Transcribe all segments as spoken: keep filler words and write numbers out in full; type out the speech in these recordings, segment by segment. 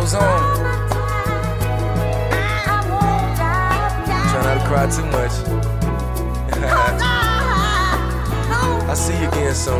goes on. Try not to cry too much. I'll see you again soon.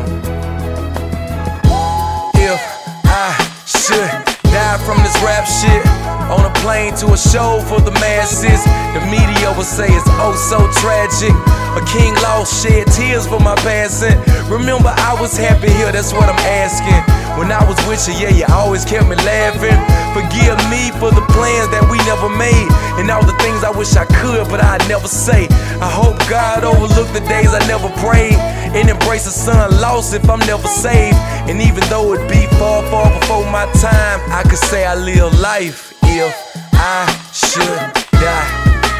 If I should die from this rap shit on a plane to a show for the masses, the media will say it's oh so tragic. A king lost, shed tears for my passing. Remember I was happy here, that's what I'm asking. When I was with you, yeah, you always kept me laughing. Forgive me for the plans that we never made, and all the things I wish I could, but I'd never say. I hope God overlooked the days I never prayed, and embrace a son lost if I'm never saved. And even though it be far, far before my time, I could say I live life if I should die.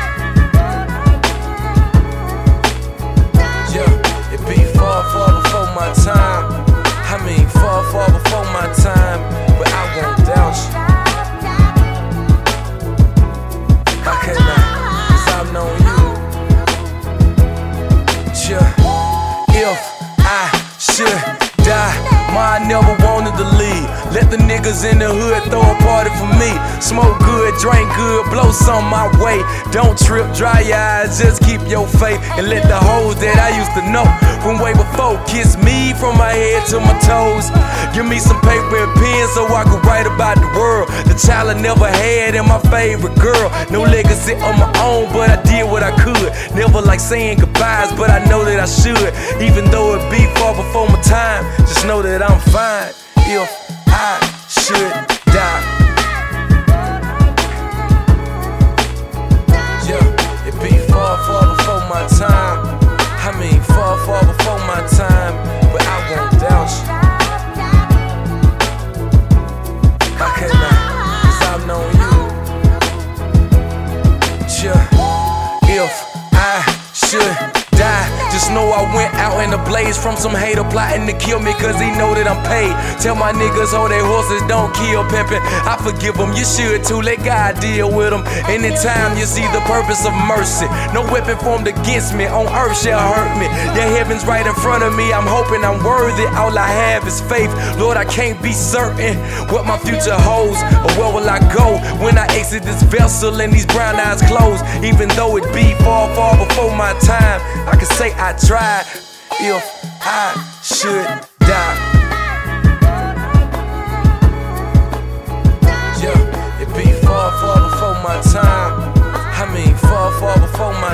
Yeah, it be far, far before my time. I mean far, far before my time, but I won't doubt you. How can I? Cause I've known you. Yeah, if I should die, Ma, I never wanted to leave. Let the niggas in the hood throw a party for me. Smoke good, drink good, blow some my way. Don't trip, dry your eyes, just keep your faith. And let the hoes that I used to know from way before kiss me from my head to my toes. Give me some paper and pen so I could write about the world. The child I never had and my favorite girl. No legacy on my own, but I did what I could. Never like saying goodbyes, but I know that I should. Even though it be far before my time, just know that I'm fine if I should die. Yeah, it be far, far before my time. I mean far, far before my time, but I won't doubt you. How can I? Cause I've known you. Yeah, if I should die, just know I went out in a blaze from some hater plotting to kill me cause he know that I'm paid. Tell my niggas hold their horses, don't kill pimpin'. I forgive them, you should too, let God deal with them. And in time you see the purpose of mercy. No weapon formed against me on earth shall hurt me. Your heaven's right in front of me, I'm hoping I'm worthy. All I have is faith, Lord, I can't be certain what my future holds, or where will I go when I exit this vessel and these brown eyes close. Even though it be far, far before my time, I can say I tried if I should die. Yeah, it be far, far before my time. I mean far, far before my